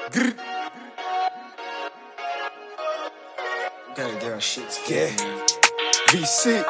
Gotta get our shit together. VC.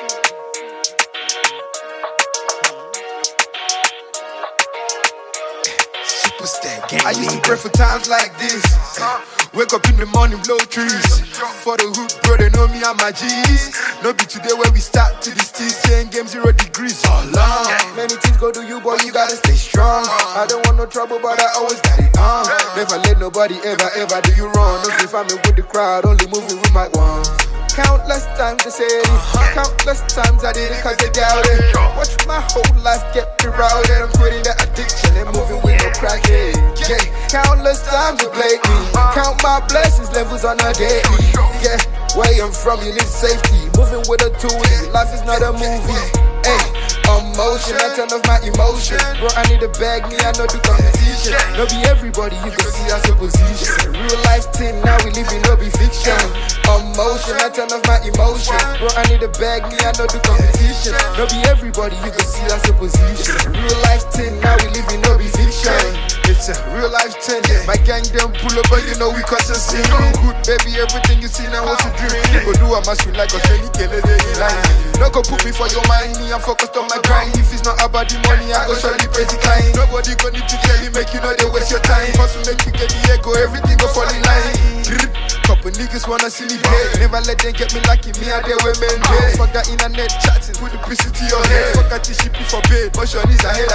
Superstar gang. I used to pray for times like this. Wake up in the morning, blow trees. For the hood, bro, they know me and my G's. No be today where we start to this team. Saying game 0 degrees all long. Many things go to you, boy, you gotta stay strong. I don't want no trouble, but I always got it on. Never let nobody ever do you wrong. No if I'm with the crowd, only moving with my ones. Countless times they said it, countless times I did it cause they doubted. Watch my whole life get me routed. I'm quitting that addiction and moving with no crackhead. Yeah, countless times they played me. Count my blessings, levels on a daily. Yeah, where I'm from you need safety. Moving with a toolie, life is not a movie. Hey, emotion, I turn off my emotion. Bro, I need to bag me, I know the competition. No be everybody you can see as a position. Real life thing, now we living, no be fiction. Emotion, I turn off my emotion. Bro, I need to bag me, I know the competition. No be everybody you can see as a position. Real life thing, now we living, no be fiction. It's a real life thing. My gang them pull up, but you know we cause a sin. Good baby, everything you see now what's a dream. You go do a must feel like a many killers they line. No go put me for your mind, me I'm focused on my grind. If it's not about the money, I go show you crazy kind. Nobody gonna need to tell you, make you know they waste your time. Hustle make you get the ego, everything go fall in line. Couple niggas wanna see me dead. Never let them get me lucky, me and they women dead. Fuck that internet chatting, put the pussy to your head. Fuck that shit for bed, motion is ahead.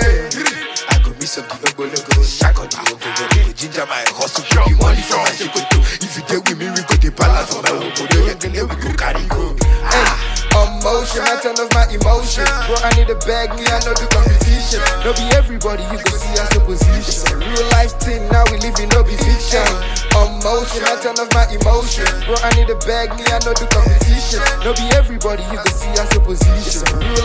I go miss up the logo, shack on the logo, ginger my hustle, give me money for my chicoto. If you get with me, we go the balance for my logo. We go carry go. Emotion, I turn off my emotion. Bro, I need to bag me, I know the competition. No be everybody you can see as a position. Real life thing, now we living, no be fiction. Emotion, I turn off my emotion. Bro, I need to bag me, I know the competition. No be everybody you can see as a position. Real